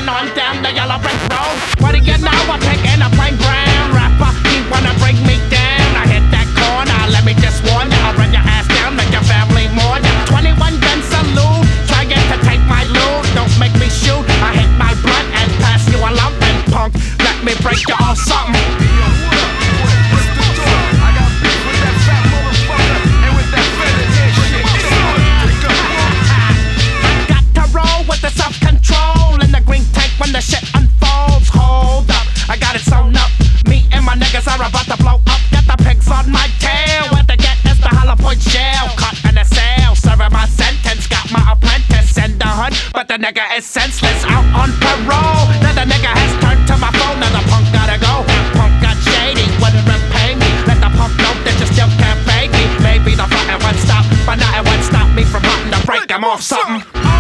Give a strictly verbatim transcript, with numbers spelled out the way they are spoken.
driving on down the yellow brick road. What do you know? I'm picking a plain brown rapper. He wanna bring me down. I hit that corner. Let me just warn you. I'll run your ass down, make your family mourn you. twenty-one gun salute, trying to take my loot. Don't make me shoot. I hit my blunt and pass you a lump and punk. Let me break you off something. When the shit unfolds, hold up, I got it sewn up. Me and my niggas are about to blow up. Got the pigs on my tail. What they get is the hollow point shell. Cut in a sale, serving my sentence. Got my apprentice in the hood, but the nigga is senseless. Out on parole, now the nigga has turned to my phone. Now the punk gotta go. Punk got shady, wouldn't repay me. Let the punk know that you still can't fake me. Maybe the fighting won't stop, but now it won't stop me from wanting to break him off something.